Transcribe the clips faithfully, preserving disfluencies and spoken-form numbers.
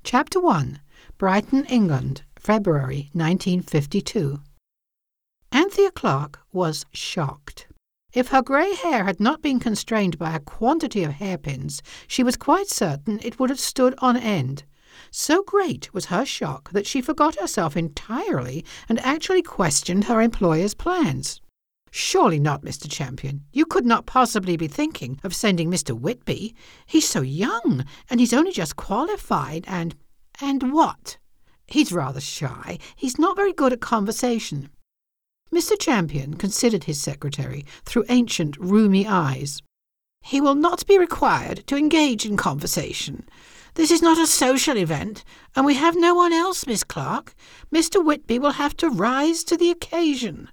Chapter one. Brighton, England, February nineteen fifty-two. Anthea Clark was shocked. If her grey hair had not been constrained by a quantity of hairpins, she was quite certain it would have stood on end. So great was her shock that she forgot herself entirely and actually questioned her employer's plans. "Surely not, Mister Champion. You could not possibly be thinking of sending Mister Whitby. He's so young, and he's only just qualified, and—" "And what?" "He's rather shy. He's not very good at conversation." Mister Champion considered his secretary through ancient, rheumy eyes. "He will not be required to engage in conversation. This is not a social event, and we have no one else, Miss Clark. Mister Whitby will have to rise to the occasion."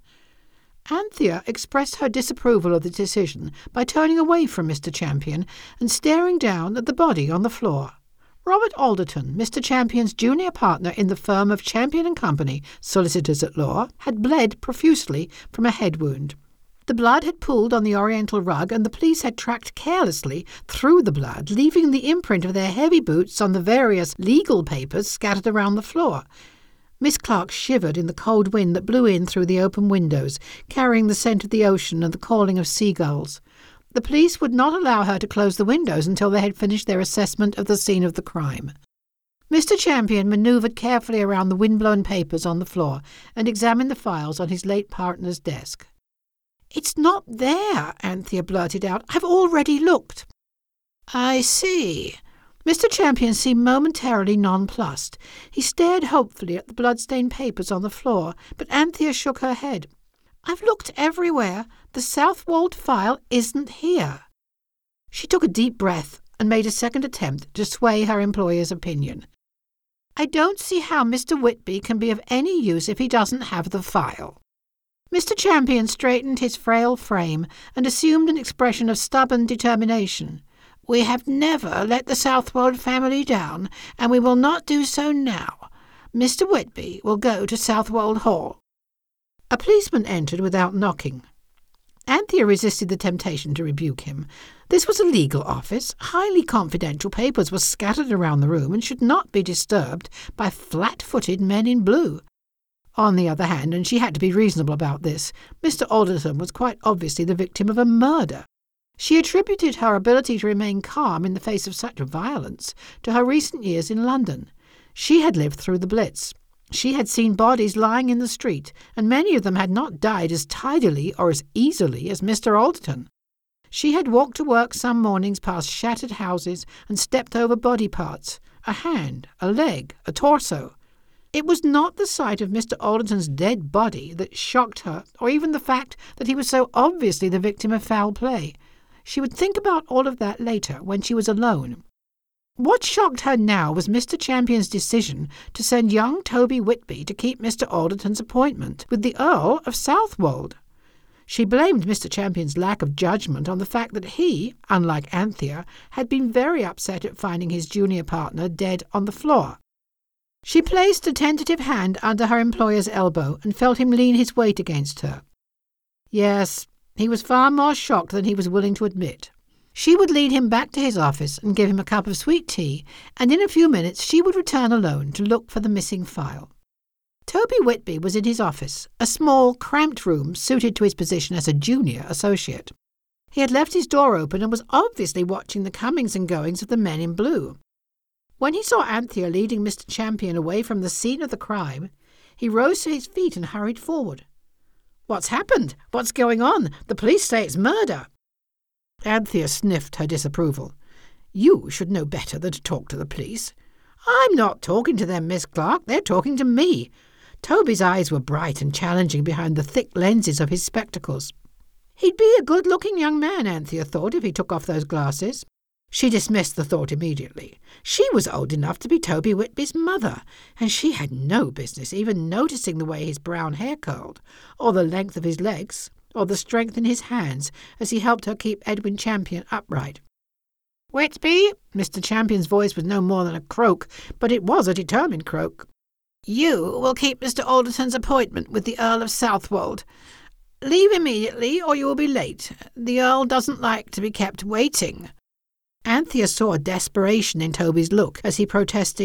Anthea expressed her disapproval of the decision by turning away from Mister Champion and staring down at the body on the floor. Robert Alderton, Mister Champion's junior partner in the firm of Champion and Company, solicitors at law, had bled profusely from a head wound. The blood had pooled on the oriental rug, and the police had tracked carelessly through the blood, leaving the imprint of their heavy boots on the various legal papers scattered around the floor. Miss Clark shivered in the cold wind that blew in through the open windows, carrying the scent of the ocean and the calling of seagulls. The police would not allow her to close the windows until they had finished their assessment of the scene of the crime. Mister Champion manoeuvred carefully around the wind-blown papers on the floor and examined the files on his late partner's desk. "It's not there," Anthea blurted out. "I've already looked." "I see." Mister Champion seemed momentarily nonplussed. He stared hopefully at the blood-stained papers on the floor, but Anthea shook her head. "I've looked everywhere. The Southwold file isn't here." She took a deep breath and made a second attempt to sway her employer's opinion. "I don't see how Mister Whitby can be of any use if he doesn't have the file." Mister Champion straightened his frail frame and assumed an expression of stubborn determination. "We have never let the Southwold family down, and we will not do so now. Mister Whitby will go to Southwold Hall." A policeman entered without knocking. Anthea resisted the temptation to rebuke him. This was a legal office. Highly confidential papers were scattered around the room and should not be disturbed by flat-footed men in blue. On the other hand, and she had to be reasonable about this, Mister Alderton was quite obviously the victim of a murder. She attributed her ability to remain calm in the face of such violence to her recent years in London. She had lived through the Blitz. She had seen bodies lying in the street, and many of them had not died as tidily or as easily as Mister Alderton. She had walked to work some mornings past shattered houses and stepped over body parts, a hand, a leg, a torso. It was not the sight of Mister Alderton's dead body that shocked her, or even the fact that he was so obviously the victim of foul play. She would think about all of that later, when she was alone. What shocked her now was Mister Champion's decision to send young Toby Whitby to keep Mister Alderton's appointment with the Earl of Southwold. She blamed Mister Champion's lack of judgment on the fact that he, unlike Anthea, had been very upset at finding his junior partner dead on the floor. She placed a tentative hand under her employer's elbow and felt him lean his weight against her. Yes, he was far more shocked than he was willing to admit. She would lead him back to his office and give him a cup of sweet tea, and in a few minutes she would return alone to look for the missing file. Toby Whitby was in his office, a small, cramped room suited to his position as a junior associate. He had left his door open and was obviously watching the comings and goings of the men in blue. When he saw Anthea leading Mister Champion away from the scene of the crime, he rose to his feet and hurried forward. "What's happened? What's going on? The police say it's murder." Anthea sniffed her disapproval. "You should know better than to talk to the police." "I'm not talking to them, Miss Clark. They're talking to me." Toby's eyes were bright and challenging behind the thick lenses of his spectacles. He'd be a good-looking young man, Anthea thought, if he took off those glasses. She dismissed the thought immediately. She was old enough to be Toby Whitby's mother, and she had no business even noticing the way his brown hair curled, or the length of his legs, or the strength in his hands as he helped her keep Edwin Champion upright. "Whitby!" Mister Champion's voice was no more than a croak, but it was a determined croak. "You will keep Mister Alderton's appointment with the Earl of Southwold. Leave immediately, or you will be late. The Earl doesn't like to be kept waiting." Anthea saw desperation in Toby's look as he protested.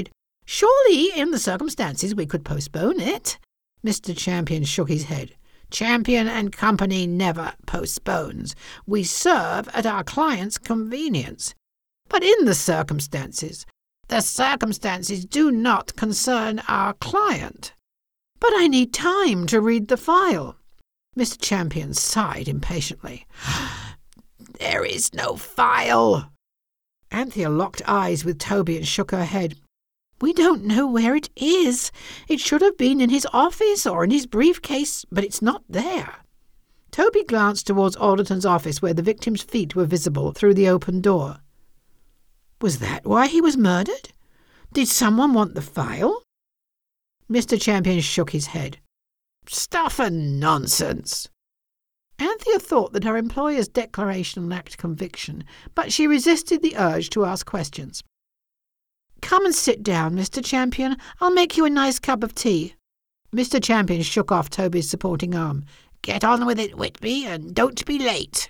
Surely, in the circumstances, we could postpone it. Mister Champion shook his head. Champion and Company never postpones. We serve at our client's convenience. But in the circumstances, the circumstances do not concern our client. But I need time to read the file. Mister Champion sighed impatiently. There is no file. Anthea locked eyes with Toby and shook her head. We don't know where it is. It should have been in his office or in his briefcase, but it's not there. Toby glanced towards Alderton's office where the victim's feet were visible through the open door. Was that why he was murdered? Did someone want the file? Mister Champion shook his head. Stuff and nonsense. Anthea thought that her employer's declaration lacked conviction, but she resisted the urge to ask questions. Come and sit down, Mister Champion. I'll make you a nice cup of tea. Mister Champion shook off Toby's supporting arm. Get on with it, Whitby, and don't be late.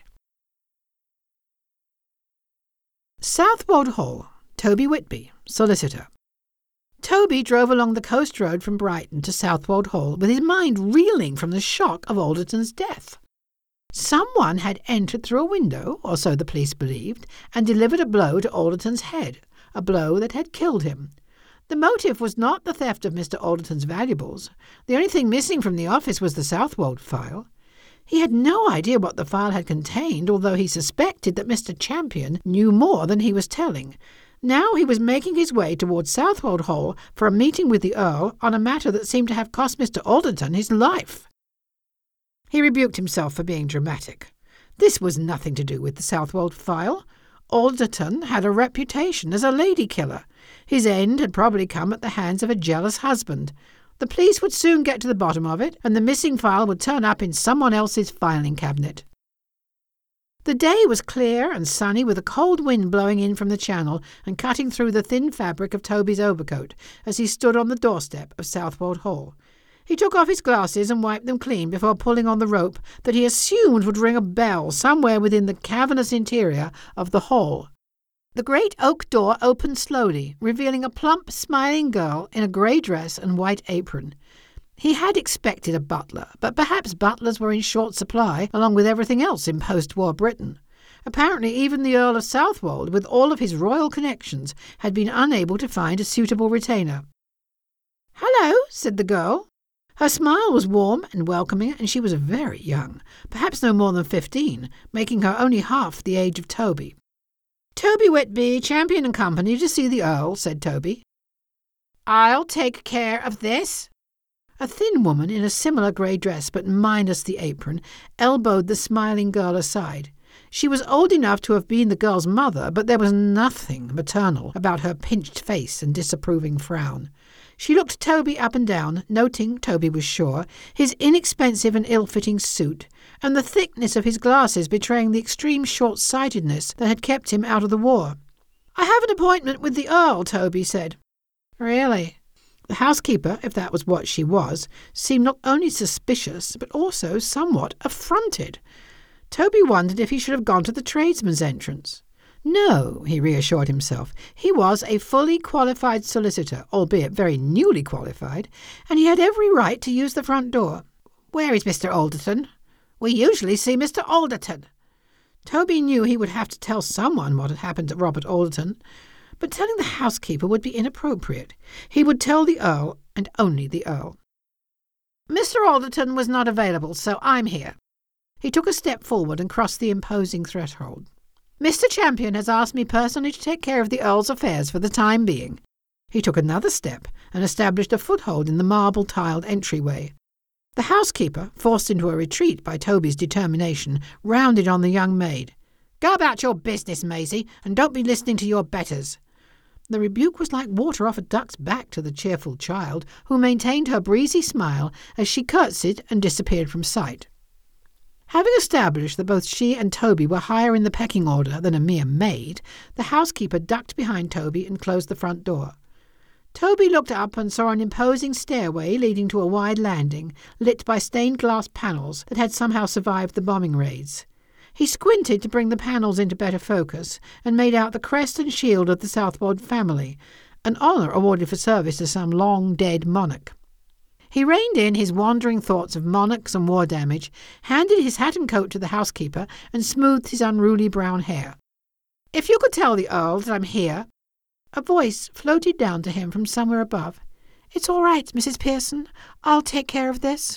Southwold Hall, Toby Whitby, solicitor. Toby drove along the coast road from Brighton to Southwold Hall with his mind reeling from the shock of Alderton's death. Someone had entered through a window, or so the police believed, and delivered a blow to Alderton's head, a blow that had killed him. The motive was not the theft of Mister Alderton's valuables. The only thing missing from the office was the Southwold file. He had no idea what the file had contained, although he suspected that Mister Champion knew more than he was telling. Now he was making his way towards Southwold Hall for a meeting with the Earl on a matter that seemed to have cost Mister Alderton his life. He rebuked himself for being dramatic. This was nothing to do with the Southwold file. Alderton had a reputation as a lady-killer. His end had probably come at the hands of a jealous husband. The police would soon get to the bottom of it, and the missing file would turn up in someone else's filing cabinet. The day was clear and sunny, with a cold wind blowing in from the channel and cutting through the thin fabric of Toby's overcoat as he stood on the doorstep of Southwold Hall. He took off his glasses and wiped them clean before pulling on the rope that he assumed would ring a bell somewhere within the cavernous interior of the hall. The great oak door opened slowly, revealing a plump, smiling girl in a grey dress and white apron. He had expected a butler, but perhaps butlers were in short supply, along with everything else in post-war Britain. Apparently even the Earl of Southwold, with all of his royal connections, had been unable to find a suitable retainer. "Hello," said the girl. Her smile was warm and welcoming, and she was very young, perhaps no more than fifteen, making her only half the age of Toby. "Toby Whitby, Champion and Company, to see the Earl," said Toby. "I'll take care of this." A thin woman in a similar grey dress, but minus the apron, elbowed the smiling girl aside. She was old enough to have been the girl's mother, but there was nothing maternal about her pinched face and disapproving frown. She looked Toby up and down, noting, Toby was sure, his inexpensive and ill-fitting suit, and the thickness of his glasses betraying the extreme short-sightedness that had kept him out of the war. "I have an appointment with the Earl," Toby said. "Really?" The housekeeper, if that was what she was, seemed not only suspicious, but also somewhat affronted. Toby wondered if he should have gone to the tradesman's entrance. No, he reassured himself. He was a fully qualified solicitor, albeit very newly qualified, and he had every right to use the front door. "Where is Mister Alderton?" "We usually see Mister Alderton." Toby knew he would have to tell someone what had happened to Robert Alderton, but telling the housekeeper would be inappropriate. He would tell the Earl, and only the Earl. "Mister Alderton was not available, so I'm here." He took a step forward and crossed the imposing threshold. "Mister Champion has asked me personally to take care of the Earl's affairs for the time being." He took another step and established a foothold in the marble-tiled entryway. The housekeeper, forced into a retreat by Toby's determination, rounded on the young maid. "Go about your business, Maisie, and don't be listening to your betters." The rebuke was like water off a duck's back to the cheerful child, who maintained her breezy smile as she curtsied and disappeared from sight. Having established that both she and Toby were higher in the pecking order than a mere maid, the housekeeper ducked behind Toby and closed the front door. Toby looked up and saw an imposing stairway leading to a wide landing, lit by stained-glass panels that had somehow survived the bombing raids. He squinted to bring the panels into better focus, and made out the crest and shield of the Southwold family, an honour awarded for service to some long-dead monarch. He reined in his wandering thoughts of monarchs and war damage, handed his hat and coat to the housekeeper, and smoothed his unruly brown hair. "If you could tell the Earl that I'm here—" A voice floated down to him from somewhere above. "It's all right, Missus Pearson. I'll take care of this."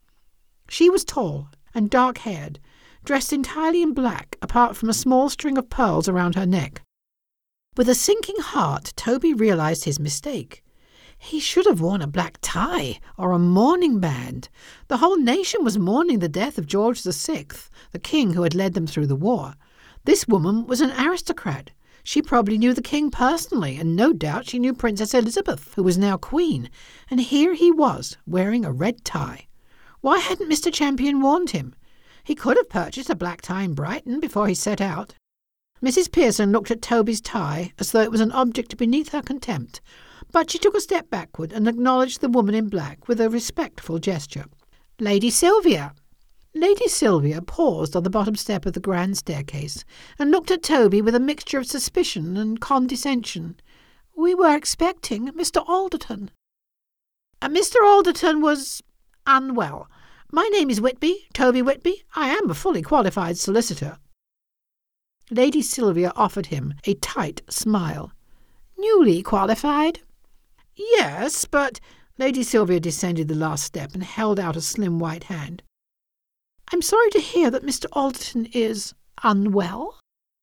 She was tall and dark-haired, dressed entirely in black apart from a small string of pearls around her neck. With a sinking heart, Toby realized his mistake. He should have worn a black tie or a mourning band. The whole nation was mourning the death of George the Sixth, the king who had led them through the war. This woman was an aristocrat. She probably knew the king personally, and no doubt she knew Princess Elizabeth, who was now queen. And here he was, wearing a red tie. Why hadn't Mister Champion warned him? He could have purchased a black tie in Brighton before he set out. Missus Pearson looked at Toby's tie as though it was an object beneath her contempt, but she took a step backward and acknowledged the woman in black with a respectful gesture. "Lady Sylvia." Lady Sylvia paused on the bottom step of the grand staircase and looked at Toby with a mixture of suspicion and condescension. "We were expecting Mister Alderton." Uh, Mister Alderton was unwell. My name is Whitby, Toby Whitby. I am a fully qualified solicitor." Lady Sylvia offered him a tight smile. "Newly qualified?" "Yes, but—" Lady Sylvia descended the last step and held out a slim white hand. "I'm sorry to hear that Mister Alderton is unwell."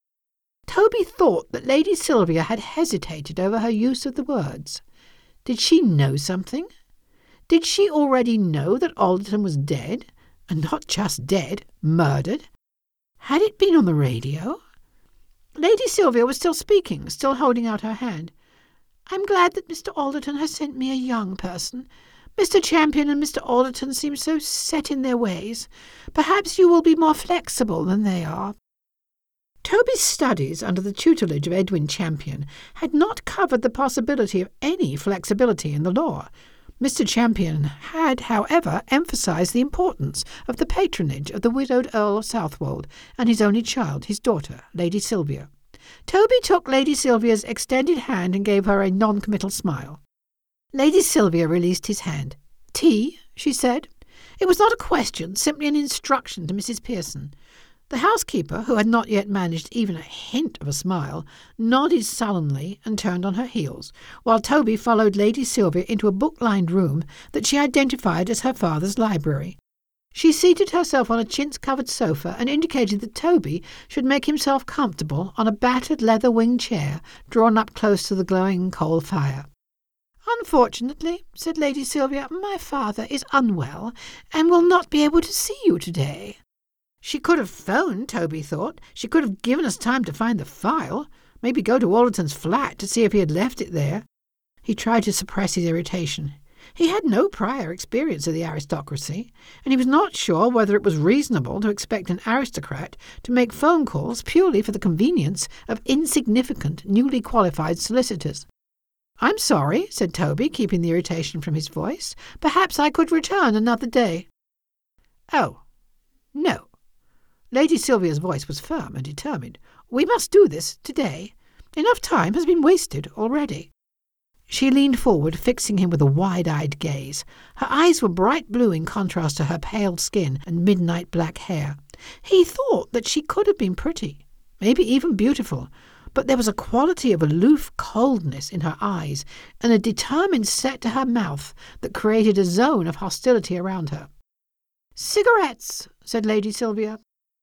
Toby thought that Lady Sylvia had hesitated over her use of the words. Did she know something? Did she already know that Alderton was dead, and not just dead, murdered? Had it been on the radio? Lady Sylvia was still speaking, still holding out her hand. "I'm glad that Mister Alderton has sent me a young person. Mister Champion and Mister Alderton seem so set in their ways. Perhaps you will be more flexible than they are." Toby's studies under the tutelage of Edwin Champion had not covered the possibility of any flexibility in the law. Mister Champion had, however, emphasized the importance of the patronage of the widowed Earl of Southwold and his only child, his daughter, Lady Sylvia. Toby took Lady Sylvia's extended hand and gave her a non-committal smile. Lady Sylvia released his hand. "Tea?" she said. It was not a question, simply an instruction to Missus Pearson. The housekeeper, who had not yet managed even a hint of a smile, nodded sullenly and turned on her heels, while Toby followed Lady Sylvia into a book-lined room that she identified as her father's library. She seated herself on a chintz-covered sofa and indicated that Toby should make himself comfortable on a battered leather-winged chair drawn up close to the glowing coal fire. "Unfortunately," said Lady Sylvia, "my father is unwell and will not be able to see you today." She could have phoned, Toby thought. She could have given us time to find the file, maybe go to Alderton's flat to see if he had left it there. He tried to suppress his irritation. He had no prior experience of the aristocracy, and he was not sure whether it was reasonable to expect an aristocrat to make phone calls purely for the convenience of insignificant, newly qualified solicitors. "I'm sorry," said Toby, keeping the irritation from his voice. "Perhaps I could return another day." "Oh, no." Lady Sylvia's voice was firm and determined. "We must do this today. Enough time has been wasted already." She leaned forward, fixing him with a wide-eyed gaze. Her eyes were bright blue in contrast to her pale skin and midnight black hair. He thought that she could have been pretty, maybe even beautiful, but there was a quality of aloof coldness in her eyes and a determined set to her mouth that created a zone of hostility around her. "Cigarettes," said Lady Sylvia.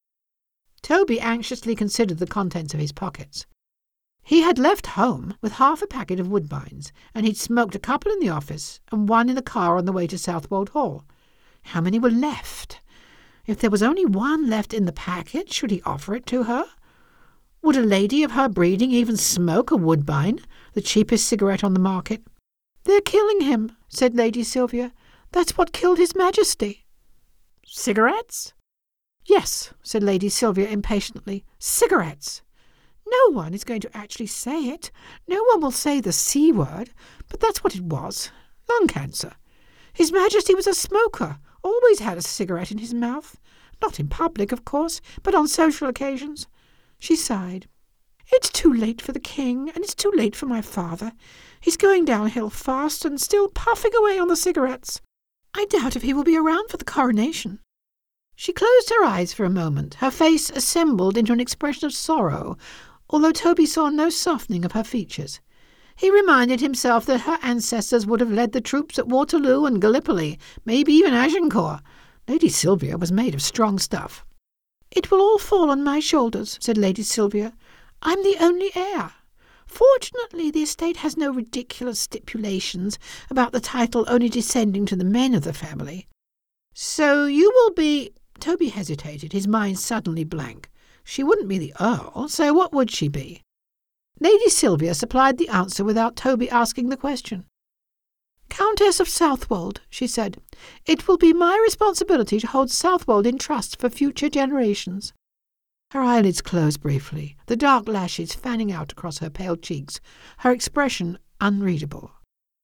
Toby anxiously considered the contents of his pockets. He had left home with half a packet of Woodbines, and he'd smoked a couple in the office and one in the car on the way to Southwold Hall. How many were left? If there was only one left in the packet, should he offer it to her? Would a lady of her breeding even smoke a Woodbine, the cheapest cigarette on the market? "They're killing him," said Lady Sylvia. "That's what killed His Majesty." "Cigarettes?" "Yes," said Lady Sylvia impatiently. "Cigarettes. No one is going to actually say it. No one will say the C word, but that's what it was. Lung cancer. His Majesty was a smoker, always had a cigarette in his mouth. Not in public, of course, but on social occasions." She sighed. It's too late for the king, and it's too late for my father. He's going downhill fast and still puffing away on the cigarettes. I doubt if he will be around for the coronation." She closed her eyes for a moment, her face assembled into an expression of sorrow, although Toby saw no softening of her features. He reminded himself that her ancestors would have led the troops at Waterloo and Gallipoli, maybe even Agincourt. Lady Sylvia was made of strong stuff. "It will all fall on my shoulders," said Lady Sylvia. "I'm the only heir. Fortunately, the estate has no ridiculous stipulations about the title only descending to the men of the family." "So you will be—" Toby hesitated, his mind suddenly blank. She wouldn't be the Earl, so what would she be? Lady Sylvia supplied the answer without Toby asking the question. "Countess of Southwold," she said. "It will be my responsibility to hold Southwold in trust for future generations." Her eyelids closed briefly, the dark lashes fanning out across her pale cheeks, her expression unreadable.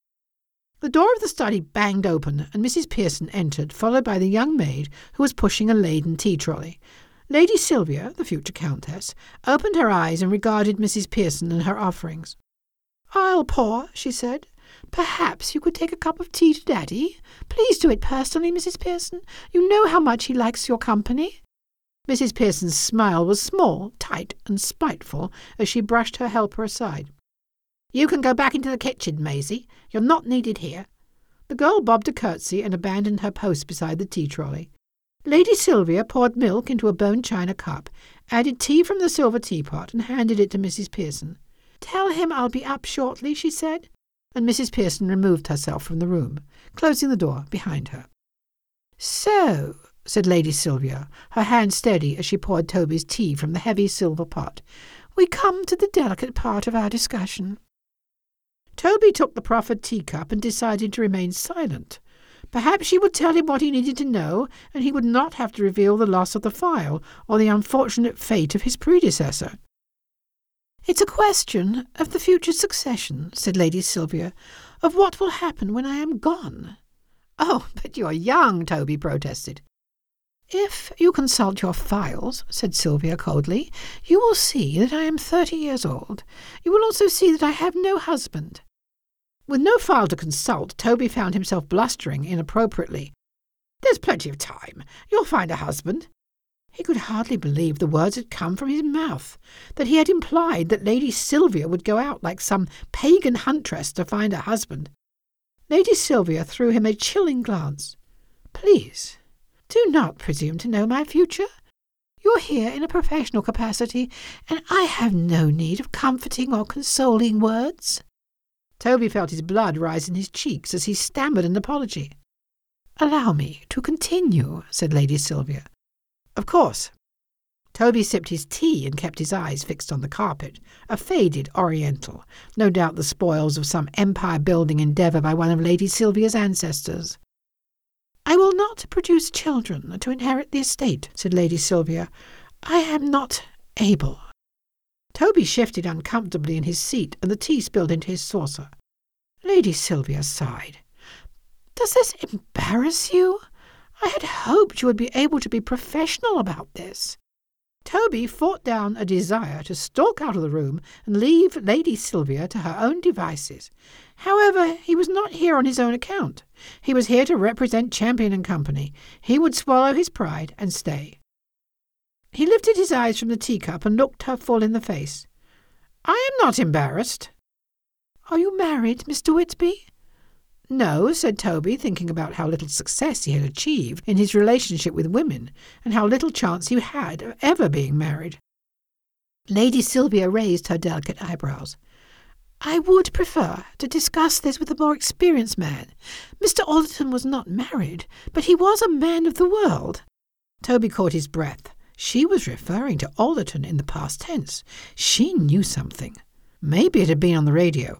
The door of the study banged open, and Missus Pearson entered, followed by the young maid who was pushing a laden tea-trolley. Lady Sylvia, the future countess, opened her eyes and regarded Missus Pearson and her offerings. "I'll pour," she said. "Perhaps you could take a cup of tea to Daddy. Please do it personally, Missus Pearson. You know how much he likes your company." Missus Pearson's smile was small, tight, and spiteful as she brushed her helper aside. "You can go back into the kitchen, Maisie. You're not needed here." The girl bobbed a curtsy and abandoned her post beside the tea-trolley. Lady Sylvia poured milk into a bone china cup, added tea from the silver teapot, and handed it to Missus Pearson. "Tell him I'll be up shortly," she said, and Missus Pearson removed herself from the room, closing the door behind her. "So," said Lady Sylvia, her hand steady as she poured Toby's tea from the heavy silver pot, "we come to the delicate part of our discussion." Toby took the proffered teacup and decided to remain silent. Perhaps she would tell him what he needed to know, and he would not have to reveal the loss of the file or the unfortunate fate of his predecessor. "It's a question of the future succession," said Lady Sylvia, "of what will happen when I am gone." "Oh, but you're young," Toby protested. "If you consult your files," said Sylvia coldly, "you will see that I am thirty years old. You will also see that I have no husband." With no file to consult, Toby found himself blustering inappropriately. "There's plenty of time. You'll find a husband." He could hardly believe the words had come from his mouth, that he had implied that Lady Sylvia would go out like some pagan huntress to find a husband. Lady Sylvia threw him a chilling glance. "Please, do not presume to know my future. You're here in a professional capacity, and I have no need of comforting or consoling words." Toby felt his blood rise in his cheeks as he stammered an apology. "Allow me to continue," said Lady Sylvia. "Of course." Toby sipped his tea and kept his eyes fixed on the carpet, a faded oriental, no doubt the spoils of some empire-building endeavour by one of Lady Sylvia's ancestors. "I will not produce children to inherit the estate," said Lady Sylvia. "I am not able." Toby shifted uncomfortably in his seat, and the tea spilled into his saucer. Lady Sylvia sighed. "Does this embarrass you? I had hoped you would be able to be professional about this." Toby fought down a desire to stalk out of the room and leave Lady Sylvia to her own devices. However, he was not here on his own account. He was here to represent Champion and Company. He would swallow his pride and stay. He lifted his eyes from the teacup and looked her full in the face. "I am not embarrassed." "Are you married, Mister Whitby?" "No," said Toby, thinking about how little success he had achieved in his relationship with women, and how little chance he had of ever being married. Lady Sylvia raised her delicate eyebrows. "I would prefer to discuss this with a more experienced man. Mister Alderton was not married, but he was a man of the world." Toby caught his breath. She was referring to Alderton in the past tense. She knew something. Maybe it had been on the radio.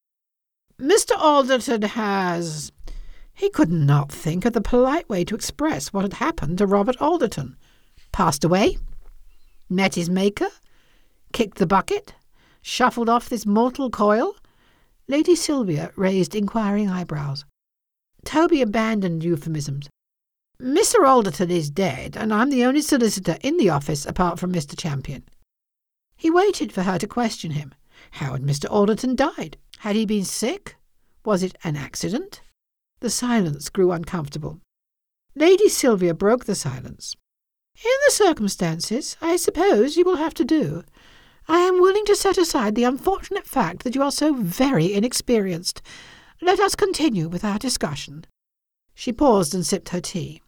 "Mister Alderton has—" He could not think of the polite way to express what had happened to Robert Alderton. "Passed away? Met his maker? Kicked the bucket? Shuffled off this mortal coil?" Lady Sylvia raised inquiring eyebrows. Toby abandoned euphemisms. "Mister Alderton is dead, and I'm the only solicitor in the office apart from Mister Champion." He waited for her to question him. How had Mister Alderton died? Had he been sick? Was it an accident? The silence grew uncomfortable. Lady Sylvia broke the silence. In the circumstances, I suppose you will have to do. I am willing to set aside the unfortunate fact that you are so very inexperienced. Let us continue with our discussion. She paused and sipped her tea.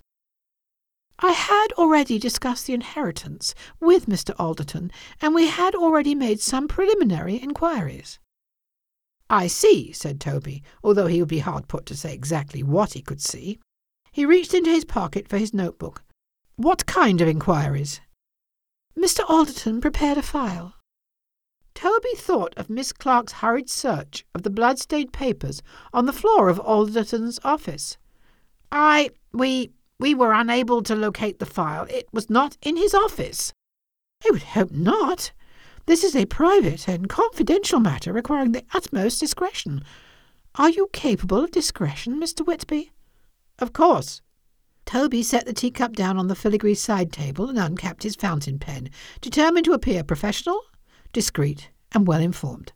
I had already discussed the inheritance with Mister Alderton, and we had already made some preliminary inquiries. I see, said Toby, although he would be hard put to say exactly what he could see. He reached into his pocket for his notebook. What kind of inquiries? Mister Alderton prepared a file. Toby thought of Miss Clark's hurried search of the blood-stained papers on the floor of Alderton's office. I, we, we were unable to locate the file. It was not in his office. I would hope not. This is a private and confidential matter requiring the utmost discretion. Are you capable of discretion, Mister Whitby? Of course. Toby set the teacup down on the filigree side table and uncapped his fountain pen, determined to appear professional, discreet, and well-informed.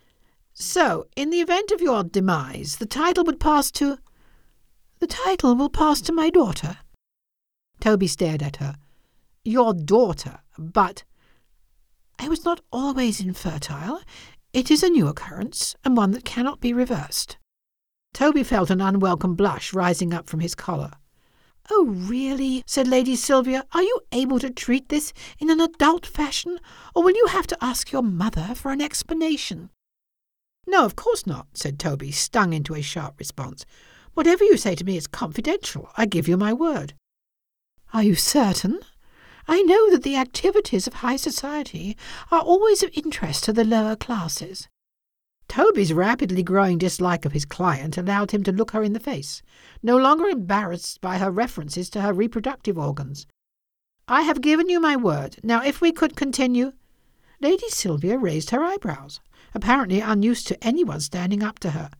So, in the event of your demise, the title would pass to... The title will pass to my daughter. Toby stared at her. Your daughter, but... I was not always infertile. It is a new occurrence, and one that cannot be reversed. Toby felt an unwelcome blush rising up from his collar. Oh, really, said Lady Sylvia, are you able to treat this in an adult fashion, or will you have to ask your mother for an explanation? No, of course not, said Toby, stung into a sharp response. Whatever you say to me is confidential, I give you my word. Are you certain? I know that the activities of high society are always of interest to the lower classes. Toby's rapidly growing dislike of his client allowed him to look her in the face, no longer embarrassed by her references to her reproductive organs. I have given you my word. Now, if we could continue... Lady Sylvia raised her eyebrows, apparently unused to anyone standing up to her.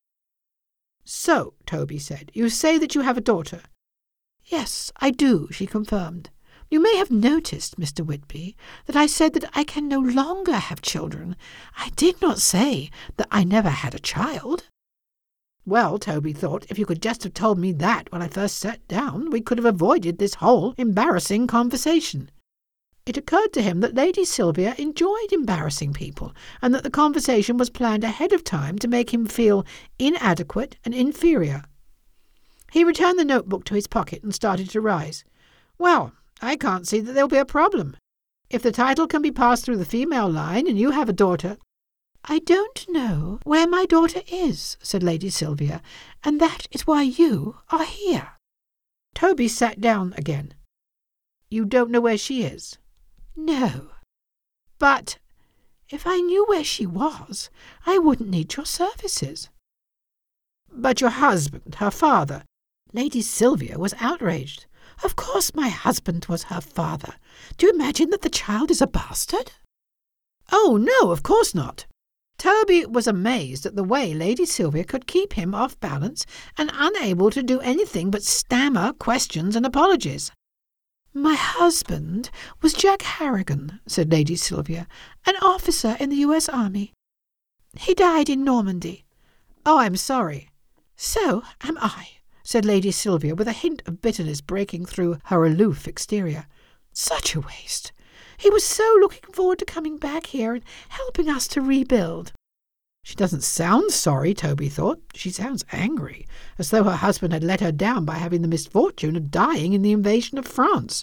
So, Toby said, you say that you have a daughter? Yes, I do, she confirmed. You may have noticed, Mister Whitby, that I said that I can no longer have children. I did not say that I never had a child. Well, Toby thought, if you could just have told me that when I first sat down, we could have avoided this whole embarrassing conversation. It occurred to him that Lady Sylvia enjoyed embarrassing people, and that the conversation was planned ahead of time to make him feel inadequate and inferior. He returned the notebook to his pocket and started to rise. Well, I can't see that there'll be a problem. If the title can be passed through the female line and you have a daughter... I don't know where my daughter is, said Lady Sylvia, and that is why you are here. Toby sat down again. You don't know where she is? No. But if I knew where she was, I wouldn't need your services. But your husband, her father... Lady Sylvia was outraged. Of course my husband was her father. Do you imagine that the child is a bastard? Oh, no, of course not. Toby was amazed at the way Lady Sylvia could keep him off balance and unable to do anything but stammer questions and apologies. My husband was Jack Harrigan, said Lady Sylvia, an officer in the U S Army. He died in Normandy. Oh, I'm sorry. So am I, said Lady Sylvia, with a hint of bitterness breaking through her aloof exterior. Such a waste. He was so looking forward to coming back here and helping us to rebuild. She doesn't sound sorry, Toby thought. She sounds angry, as though her husband had let her down by having the misfortune of dying in the invasion of France.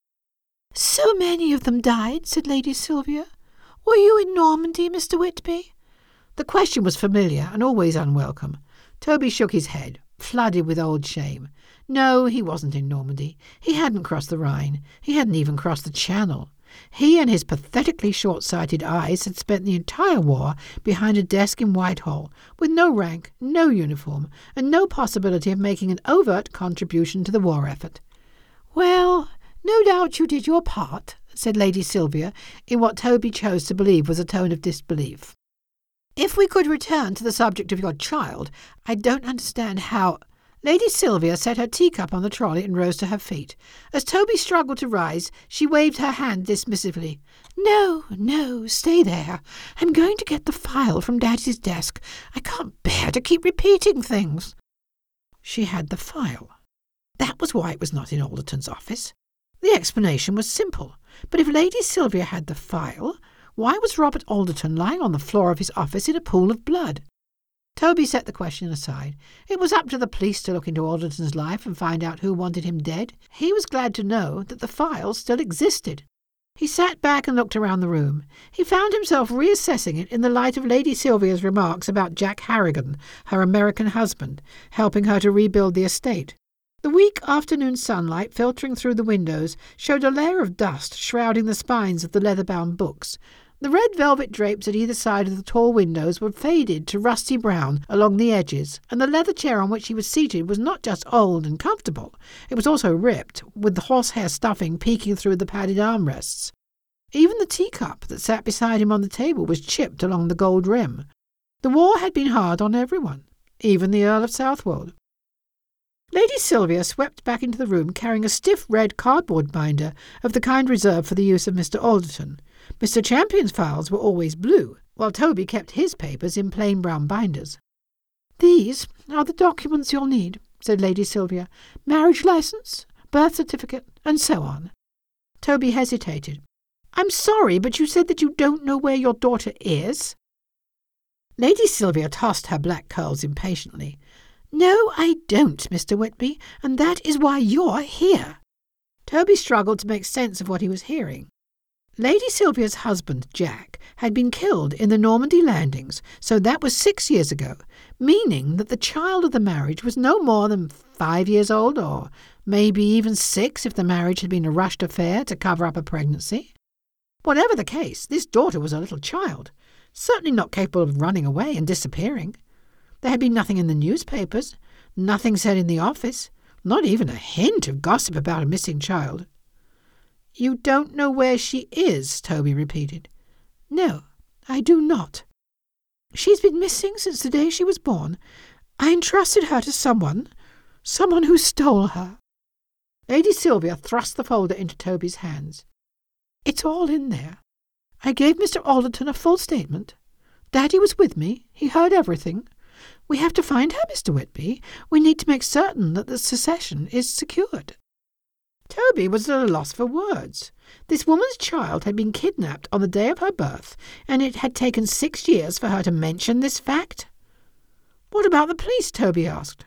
So many of them died, said Lady Sylvia. Were you in Normandy, Mister Whitby? The question was familiar and always unwelcome. Toby shook his head, flooded with old shame. No, he wasn't in Normandy. He hadn't crossed the Rhine. He hadn't even crossed the Channel. He and his pathetically short-sighted eyes had spent the entire war behind a desk in Whitehall, with no rank, no uniform, and no possibility of making an overt contribution to the war effort. Well, no doubt you did your part, said Lady Sylvia, in what Toby chose to believe was a tone of disbelief. If we could return to the subject of your child, I don't understand how... Lady Sylvia set her teacup on the trolley and rose to her feet. As Toby struggled to rise, she waved her hand dismissively. "No, no, stay there. I'm going to get the file from Daddy's desk. I can't bear to keep repeating things." She had the file. That was why it was not in Alderton's office. The explanation was simple, but if Lady Sylvia had the file, why was Robert Alderton lying on the floor of his office in a pool of blood? Toby set the question aside. It was up to the police to look into Alderton's life and find out who wanted him dead. He was glad to know that the file still existed. He sat back and looked around the room. He found himself reassessing it in the light of Lady Sylvia's remarks about Jack Harrigan, her American husband, helping her to rebuild the estate. The weak afternoon sunlight filtering through the windows showed a layer of dust shrouding the spines of the leather-bound books. The red velvet drapes at either side of the tall windows were faded to rusty brown along the edges, and the leather chair on which he was seated was not just old and comfortable, it was also ripped, with the horsehair stuffing peeking through the padded armrests. Even the teacup that sat beside him on the table was chipped along the gold rim. The war had been hard on everyone, even the Earl of Southwold. Lady Sylvia swept back into the room carrying a stiff red cardboard binder of the kind reserved for the use of Mister Alderton. Mister Champion's files were always blue, while Toby kept his papers in plain brown binders. "These are the documents you'll need," said Lady Sylvia. "Marriage licence, birth certificate, and so on." Toby hesitated. "I'm sorry, but you said that you don't know where your daughter is?" Lady Sylvia tossed her black curls impatiently. "No, I don't, Mister Whitby, and that is why you're here." Toby struggled to make sense of what he was hearing. Lady Sylvia's husband, Jack, had been killed in the Normandy landings, so that was six years ago, meaning that the child of the marriage was no more than five years old, or maybe even six if the marriage had been a rushed affair to cover up a pregnancy. Whatever the case, this daughter was a little child, certainly not capable of running away and disappearing. There had been nothing in the newspapers, nothing said in the office, not even a hint of gossip about a missing child. "You don't know where she is," Toby repeated. "No, I do not. She's been missing since the day she was born. I entrusted her to someone, someone who stole her." Lady Sylvia thrust the folder into Toby's hands. "It's all in there. I gave Mister Alderton a full statement. Daddy was with me. He heard everything. We have to find her, Mister Whitby. We need to make certain that the succession is secured." Toby was at a loss for words. This woman's child had been kidnapped on the day of her birth, and it had taken six years for her to mention this fact. "What about the police?" Toby asked.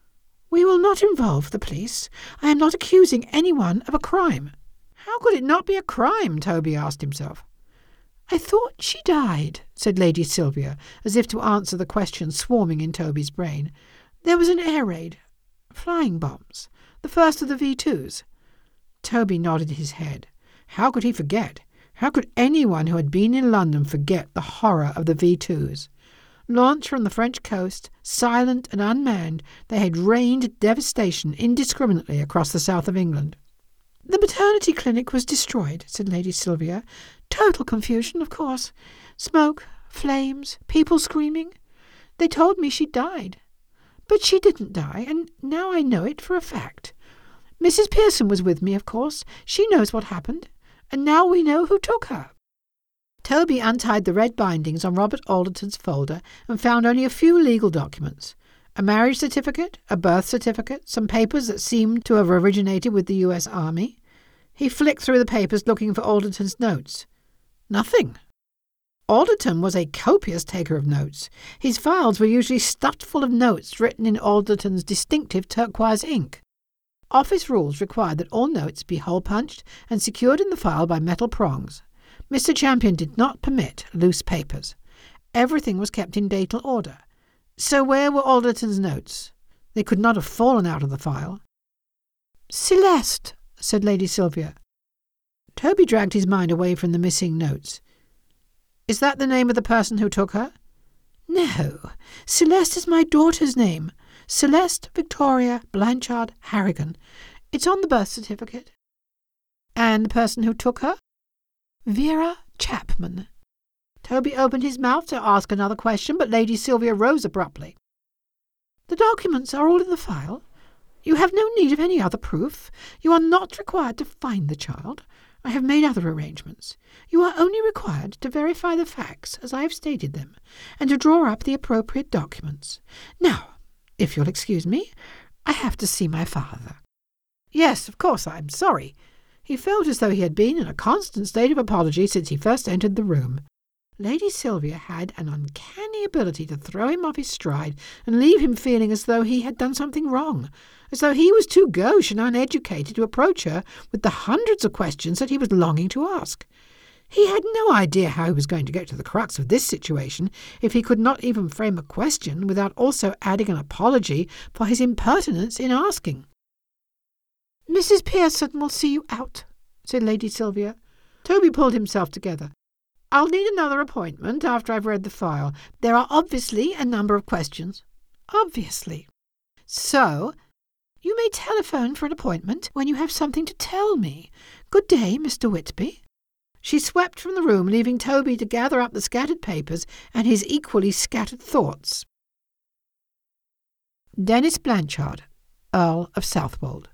"We will not involve the police. I am not accusing anyone of a crime." How could it not be a crime? Toby asked himself. "I thought she died," said Lady Sylvia, as if to answer the question swarming in Toby's brain. "There was an air raid. Flying bombs. The first of the V twos. Toby nodded his head. How could he forget? How could anyone who had been in London forget the horror of the V twos? Launched from the French coast, silent and unmanned, they had rained devastation indiscriminately across the south of England. "The maternity clinic was destroyed," said Lady Sylvia. "Total confusion, of course. Smoke, flames, people screaming. They told me she died. But she didn't die, and now I know it for a fact. Missus Pearson was with me, of course. She knows what happened. And now we know who took her." Toby untied the red bindings on Robert Alderton's folder and found only a few legal documents. A marriage certificate, a birth certificate, some papers that seemed to have originated with the U S Army. He flicked through the papers looking for Alderton's notes. Nothing. Alderton was a copious taker of notes. His files were usually stuffed full of notes written in Alderton's distinctive turquoise ink. Office rules required that all notes be hole-punched and secured in the file by metal prongs. Mister Champion did not permit loose papers. Everything was kept in datal order. So where were Alderton's notes? They could not have fallen out of the file. "Celeste," said Lady Sylvia. Toby dragged his mind away from the missing notes. "Is that the name of the person who took her?" "No. Celeste is my daughter's name. Celeste Victoria Blanchard Harrigan. It's on the birth certificate." "And the person who took her?" "Vera Chapman." Toby opened his mouth to ask another question, but Lady Sylvia rose abruptly. The documents are all in the file. You have no need of any other proof. You are not required to find the child. I have made other arrangements. You are only required to verify the facts as I have stated them, and to draw up the appropriate documents. Now, if you'll excuse me, I have to see my father." "Yes, of course, I'm sorry." He felt as though he had been in a constant state of apology since he first entered the room. Lady Sylvia had an uncanny ability to throw him off his stride and leave him feeling as though he had done something wrong, as though he was too gauche and uneducated to approach her with the hundreds of questions that he was longing to ask. He had no idea how he was going to get to the crux of this situation if he could not even frame a question without also adding an apology for his impertinence in asking. "Missus Pearson will see you out," said Lady Sylvia. Toby pulled himself together. "I'll need another appointment after I've read the file. There are obviously a number of questions." "Obviously. So, you may telephone for an appointment when you have something to tell me. Good day, Mister Whitby." She swept from the room, leaving Toby to gather up the scattered papers and his equally scattered thoughts. Dennis Blanchard, Earl of Southwold.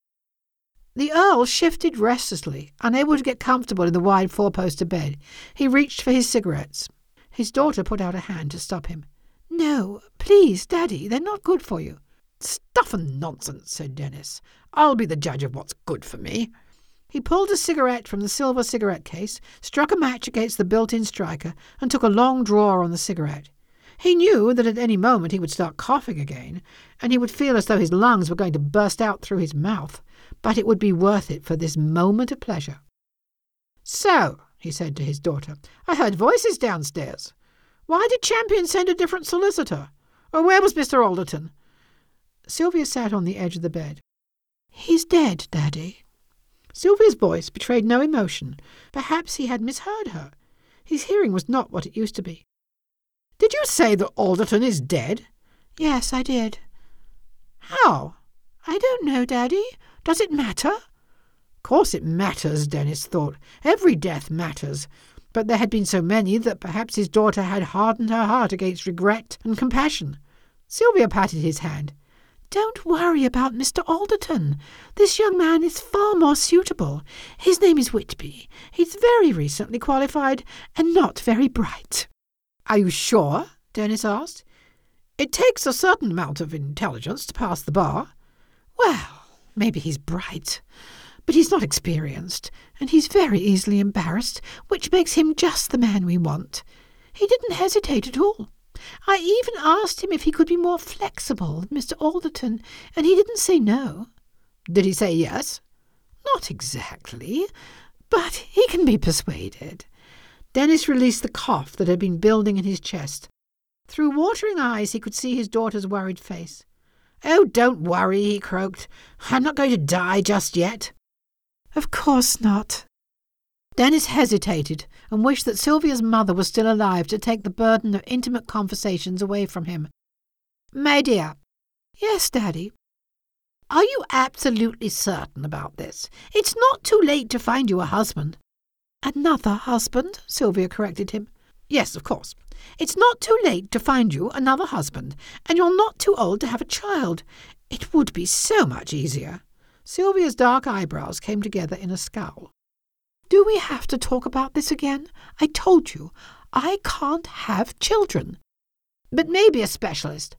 The Earl shifted restlessly, unable to get comfortable in the wide four-poster bed. He reached for his cigarettes. His daughter put out a hand to stop him. "No, please, Daddy, they're not good for you." "Stuff and nonsense," said Dennis. "I'll be the judge of what's good for me." He pulled a cigarette from the silver cigarette case, struck a match against the built-in striker, and took a long draw on the cigarette. He knew that at any moment he would start coughing again, and he would feel as though his lungs were going to burst out through his mouth, but it would be worth it for this moment of pleasure. "So," he said to his daughter, "I heard voices downstairs. Why did Champion send a different solicitor? Or where was Mister Alderton?" Sylvia sat on the edge of the bed. "He's dead, Daddy." Sylvia's voice betrayed no emotion. Perhaps he had misheard her. His hearing was not what it used to be. "Did you say that Alderton is dead?" "Yes, I did." "How?" "I don't know, Daddy. Does it matter?" Of course it matters, Dennis thought. Every death matters. But there had been so many that perhaps his daughter had hardened her heart against regret and compassion. Sylvia patted his hand. "Don't worry about Mister Alderton. This young man is far more suitable. His name is Whitby. He's very recently qualified and not very bright." "Are you sure?" Dennis asked. "It takes a certain amount of intelligence to pass the bar." "Well, maybe he's bright, but he's not experienced, and he's very easily embarrassed, which makes him just the man we want. He didn't hesitate at all. I even asked him if he could be more flexible than Mister Alderton, and he didn't say no." "Did he say yes?" "Not exactly, but he can be persuaded." Dennis released the cough that had been building in his chest. Through watering eyes he could see his daughter's worried face. "Oh, don't worry," he croaked. "I'm not going to die just yet." "Of course not." Dennis hesitated and wished that Sylvia's mother was still alive to take the burden of intimate conversations away from him. "My dear." "Yes, Daddy." "Are you absolutely certain about this? It's not too late to find you a husband." "Another husband," Sylvia corrected him. "Yes, of course. It's not too late to find you another husband, and you're not too old to have a child. It would be so much easier." Sylvia's dark eyebrows came together in a scowl. "Do we have to talk about this again? I told you, I can't have children." "But maybe a specialist."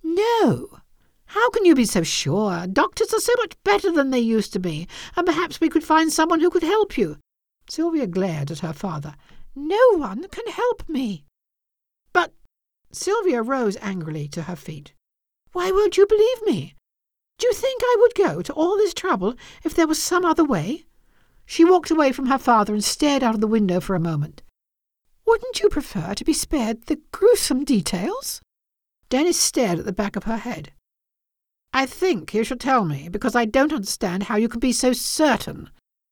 "No." "How can you be so sure? Doctors are so much better than they used to be, and perhaps we could find someone who could help you." Sylvia glared at her father. "No one can help me." "But—" Sylvia rose angrily to her feet. "Why won't you believe me? Do you think I would go to all this trouble if there was some other way?" She walked away from her father and stared out of the window for a moment. "Wouldn't you prefer to be spared the gruesome details?" Dennis stared at the back of her head. "I think you should tell me, because I don't understand how you can be so certain."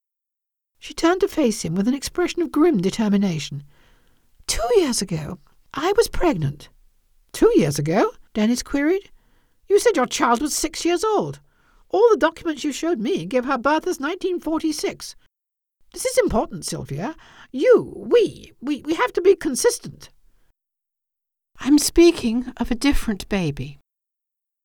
She turned to face him with an expression of grim determination. Two years ago, I was pregnant." "Two years ago?" Dennis queried. "You said your child was six years old. All the documents you showed me give her birth as nineteen forty-six. This is important, Sylvia. You, we, we, we have to be consistent." "I'm speaking of a different baby."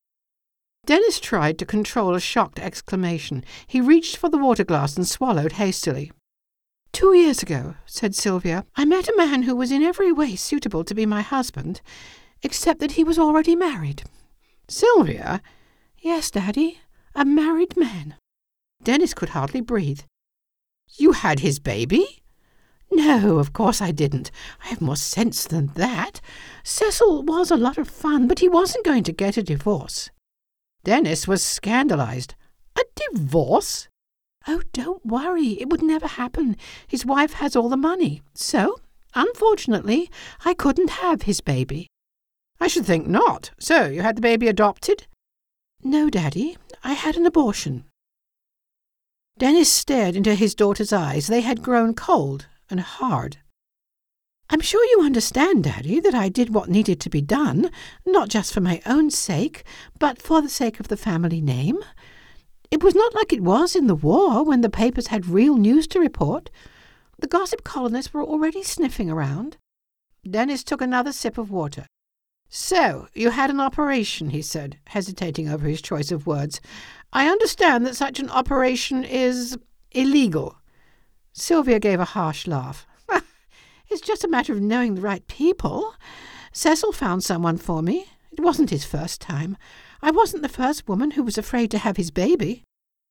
Dennis tried to control a shocked exclamation. He reached for the water glass and swallowed hastily. Two years ago, said Sylvia, I met a man who was in every way suitable to be my husband, except that he was already married. Sylvia? Yes, Daddy, a married man. Dennis could hardly breathe. You had his baby? No, of course I didn't. I have more sense than that. Cecil was a lot of fun, but he wasn't going to get a divorce. Dennis was scandalized. A divorce? Oh, don't worry. It would never happen. His wife has all the money. So, unfortunately, I couldn't have his baby. I should think not. So, you had the baby adopted? No, Daddy. I had an abortion. Dennis stared into his daughter's eyes. They had grown cold and hard. I'm sure you understand, Daddy, that I did what needed to be done, not just for my own sake, but for the sake of the family name. It was not like it was in the war, when the papers had real news to report. The gossip columnists were already sniffing around. Dennis took another sip of water. So, you had an operation, he said, hesitating over his choice of words. I understand that such an operation is illegal. Sylvia gave a harsh laugh. It's just a matter of knowing the right people. Cecil found someone for me. It wasn't his first time. I wasn't the first woman who was afraid to have his baby.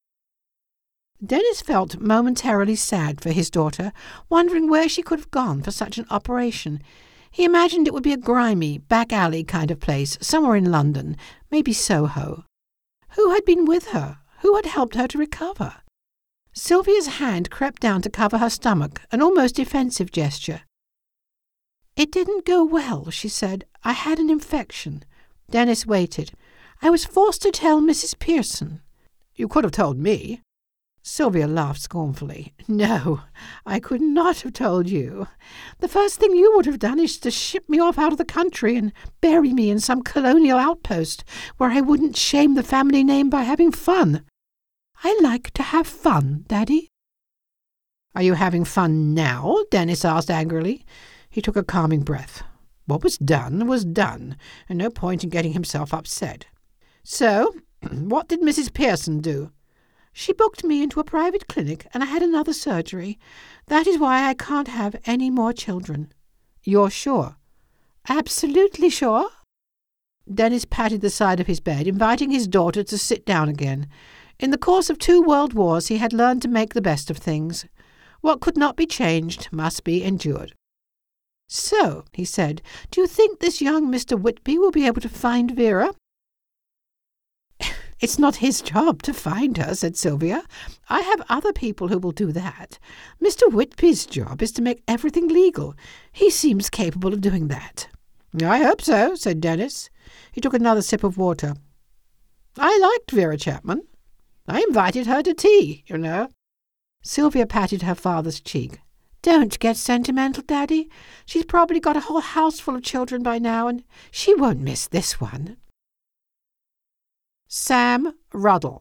Dennis felt momentarily sad for his daughter, wondering where she could have gone for such an operation. He imagined it would be a grimy, back-alley kind of place, somewhere in London, maybe Soho. Who had been with her? Who had helped her to recover? Sylvia's hand crept down to cover her stomach, an almost defensive gesture. It didn't go well, she said. I had an infection. Dennis waited. I was forced to tell Missus Pearson. You could have told me. Sylvia laughed scornfully. No, I could not have told you. The first thing you would have done is to ship me off out of the country and bury me in some colonial outpost where I wouldn't shame the family name by having fun. I like to have fun, Daddy. Are you having fun now? Dennis asked angrily. He took a calming breath. What was done was done, and no point in getting himself upset. So, what did Missus Pearson do? She booked me into a private clinic, and I had another surgery. That is why I can't have any more children. You're sure? Absolutely sure. Dennis patted the side of his bed, inviting his daughter to sit down again. In the course of two world wars he had learned to make the best of things. What could not be changed must be endured. So, he said, do you think this young Mister Whitby will be able to find Vera? It's not his job to find her, said Sylvia. I have other people who will do that. Mister Whitby's job is to make everything legal. He seems capable of doing that. I hope so, said Dennis. He took another sip of water. I liked Vera Chapman. I invited her to tea, you know. Sylvia patted her father's cheek. Don't get sentimental, Daddy. She's probably got a whole house full of children by now, and she won't miss this one. Sam Ruddle.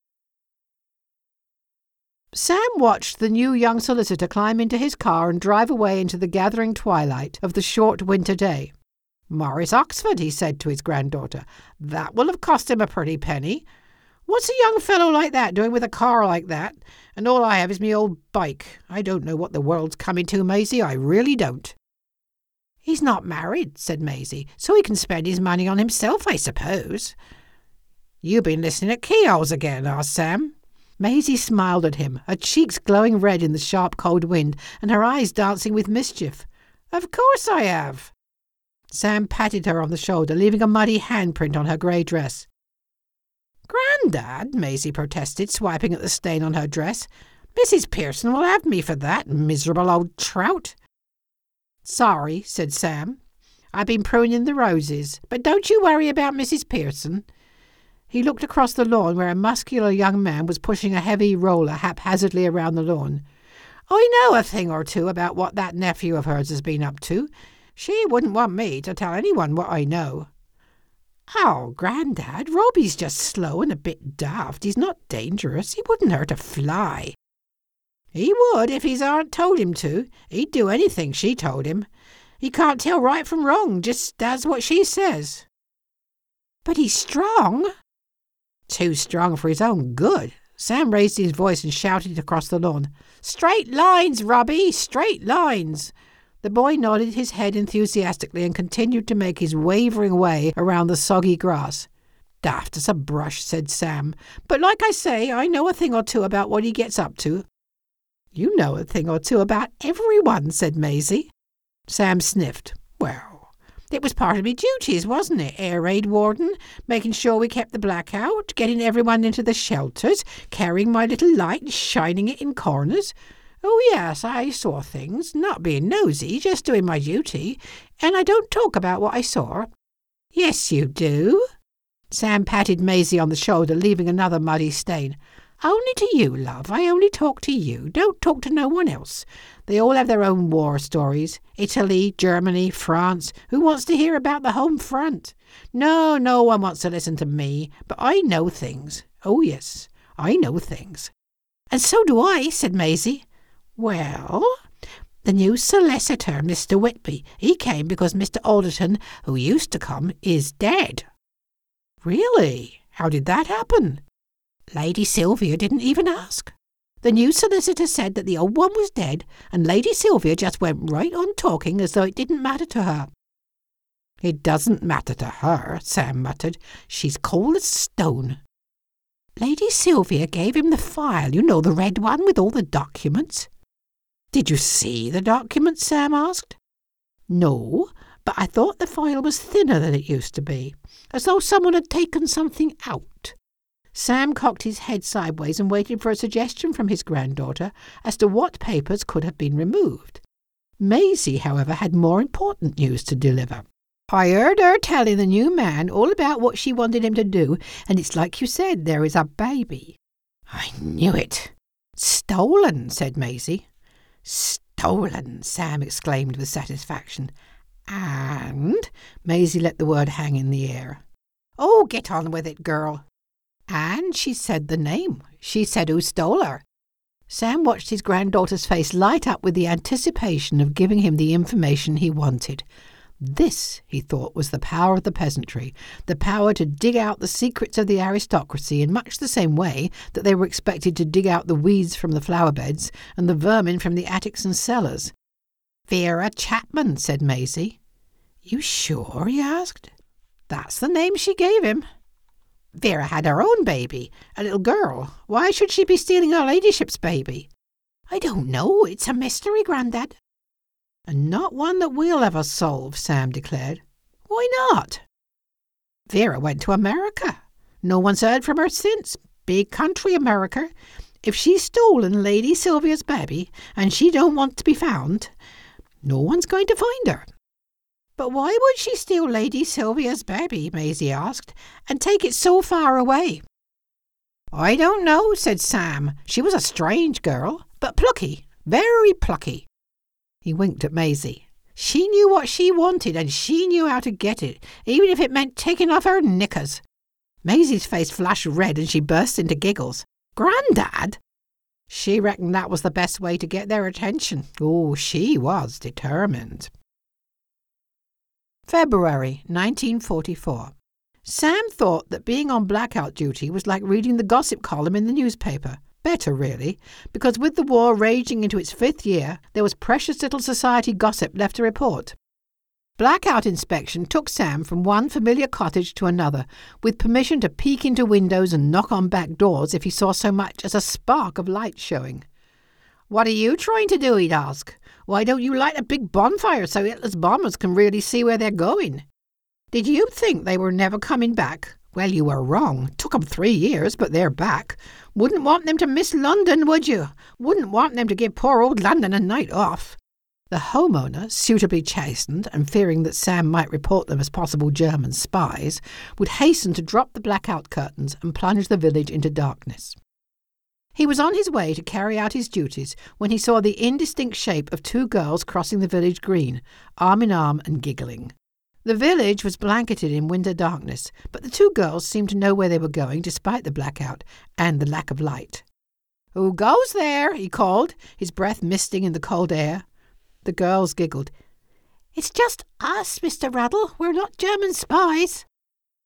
Sam watched the new young solicitor climb into his car and drive away into the gathering twilight of the short winter day. Morris Oxford, he said to his granddaughter. That will have cost him a pretty penny. What's a young fellow like that doing with a car like that? And all I have is me old bike. I don't know what the world's coming to, Maisie, I really don't. He's not married, said Maisie, so he can spend his money on himself, I suppose. You been listening at keyholes again, asked Sam. Maisie smiled at him, her cheeks glowing red in the sharp cold wind, and her eyes dancing with mischief. Of course I have. Sam patted her on the shoulder, leaving a muddy handprint on her grey dress. Grandad, Maisie protested, swiping at the stain on her dress. Missus Pearson will have me for that, miserable old trout. Sorry, said Sam. I've been pruning the roses, but don't you worry about Missus Pearson. He looked across the lawn where a muscular young man was pushing a heavy roller haphazardly around the lawn. I know a thing or two about what that nephew of hers has been up to. She wouldn't want me to tell anyone what I know. Oh, Grandad, Roby's just slow and a bit daft. He's not dangerous. He wouldn't hurt a fly. He would if his aunt told him to. He'd do anything she told him. He can't tell right from wrong, just does what she says. But he's strong. Too strong for his own good. Sam raised his voice and shouted across the lawn. Straight lines, Robbie, straight lines. The boy nodded his head enthusiastically and continued to make his wavering way around the soggy grass. Daft as a brush, said Sam. But like I say, I know a thing or two about what he gets up to. You know a thing or two about everyone, said Maisie. Sam sniffed. Well, it was part of me duties, wasn't it? Air raid warden, making sure we kept the blackout, getting everyone into the shelters, carrying my little light and shining it in corners. Oh, yes, I saw things, not being nosy, just doing my duty, and I don't talk about what I saw. Yes, you do. Sam patted Maisie on the shoulder, leaving another muddy stain. Only to you, love. I only talk to you. Don't talk to no one else. They all have their own war stories. Italy, Germany, France. Who wants to hear about the home front? No, no one wants to listen to me. But I know things. Oh, yes, I know things. And so do I, said Maisie. Well, the new solicitor, Mister Whitby, he came because Mister Alderton, who used to come, is dead. Really? How did that happen? Lady Sylvia didn't even ask. The new solicitor said that the old one was dead, and Lady Sylvia just went right on talking as though it didn't matter to her. It doesn't matter to her, Sam muttered. She's cold as stone. Lady Sylvia gave him the file, you know, the red one with all the documents. Did you see the documents? Sam asked. No, but I thought the file was thinner than it used to be, as though someone had taken something out. Sam cocked his head sideways and waited for a suggestion from his granddaughter as to what papers could have been removed. Maisie, however, had more important news to deliver. I heard her telling the new man all about what she wanted him to do, and it's like you said, there is a baby. I knew it. Stolen, said Maisie. Stolen, Sam exclaimed with satisfaction. And? Maisie let the word hang in the air. Oh, get on with it, girl. And she said the name. She said who stole her. Sam watched his granddaughter's face light up with the anticipation of giving him the information he wanted. This, he thought, was the power of the peasantry, the power to dig out the secrets of the aristocracy in much the same way that they were expected to dig out the weeds from the flower beds and the vermin from the attics and cellars. Vera Chapman, said Maisie. You sure? He asked. That's the name she gave him. Vera had her own baby, a little girl. Why should she be stealing her ladyship's baby? I don't know. It's a mystery, Grandad. And not one that we'll ever solve, Sam declared. Why not? Vera went to America. No one's heard from her since. Big country, America. If she's stolen Lady Sylvia's baby, and she don't want to be found, no one's going to find her. But why would she steal Lady Sylvia's baby, Maisie asked, and take it so far away? I don't know, said Sam. She was a strange girl, but plucky, very plucky. He winked at Maisie. She knew what she wanted, and she knew how to get it, even if it meant taking off her knickers. Maisie's face flushed red, and she burst into giggles. Grandad? She reckoned that was the best way to get their attention. Oh, she was determined. February nineteen forty-four. Sam thought that being on blackout duty was like reading the gossip column in the newspaper. Better, really, because with the war raging into its fifth year, there was precious little society gossip left to report. Blackout inspection took Sam from one familiar cottage to another, with permission to peek into windows and knock on back doors if he saw so much as a spark of light showing. What are you trying to do? He'd ask. Why don't you light a big bonfire so Hitler's bombers can really see where they're going? Did you think they were never coming back? Well, you were wrong. Took 'em three years, but they're back. Wouldn't want them to miss London, would you? Wouldn't want them to give poor old London a night off. The homeowner, suitably chastened and fearing that Sam might report them as possible German spies, would hasten to drop the blackout curtains and plunge the village into darkness. He was on his way to carry out his duties when he saw the indistinct shape of two girls crossing the village green, arm in arm and giggling. The village was blanketed in winter darkness, but the two girls seemed to know where they were going despite the blackout and the lack of light. "Who goes there?" he called, his breath misting in the cold air. The girls giggled. "It's just us, Mister Ruddle. We're not German spies."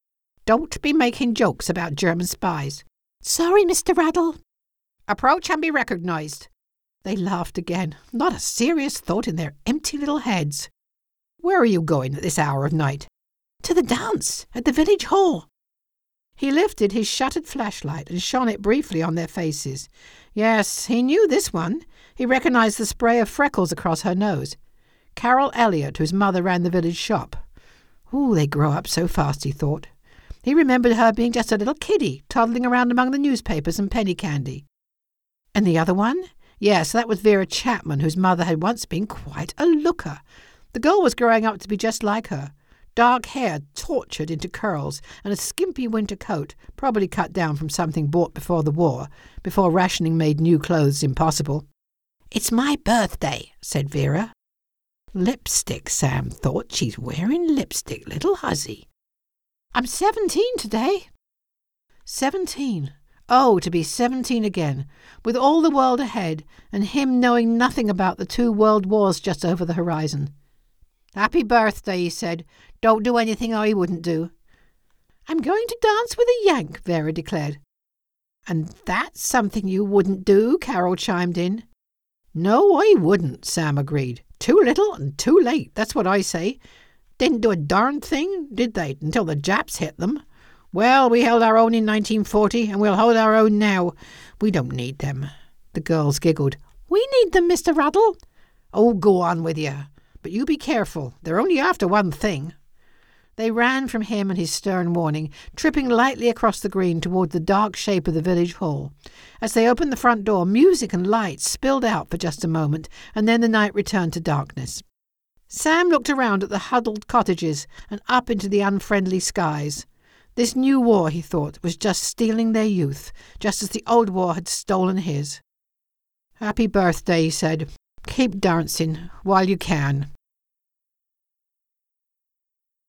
Don't be making jokes about German spies. Sorry, Mister Raddle. Approach and be recognised. They laughed again, not a serious thought in their empty little heads. Where are you going at this hour of night? To the dance, at the village hall. He lifted his shuttered flashlight and shone it briefly on their faces. Yes, he knew this one. He recognised the spray of freckles across her nose. Carol Elliott, whose mother ran the village shop. Ooh, they grow up so fast, he thought. He remembered her being just a little kiddie, toddling around among the newspapers and penny candy. And the other one? Yes, that was Vera Chapman, whose mother had once been quite a looker. The girl was growing up to be just like her. Dark hair tortured into curls and a skimpy winter coat, probably cut down from something bought before the war, before rationing made new clothes impossible. It's my birthday, said Vera. Lipstick, Sam thought. She's wearing lipstick, little hussy. I'm seventeen today. Seventeen. Oh, to be seventeen again, with all the world ahead, and him knowing nothing about the two world wars just over the horizon. Happy birthday, he said. Don't do anything I wouldn't do. I'm going to dance with a Yank, Vera declared. And that's something you wouldn't do, Carol chimed in. No, I wouldn't, Sam agreed. Too little and too late, that's what I say. Didn't do a darn thing, did they, until the Japs hit them? Well, we held our own in nineteen forty, and we'll hold our own now. We don't need them. The girls giggled. We need them, Mister Raddle. Oh, go on with you. But you be careful. They're only after one thing. They ran from him and his stern warning, tripping lightly across the green toward the dark shape of the village hall. As they opened the front door, music and lights spilled out for just a moment, and then the night returned to darkness. Sam looked around at the huddled cottages and up into the unfriendly skies. This new war, he thought, was just stealing their youth, just as the old war had stolen his. Happy birthday, he said. Keep dancing while you can.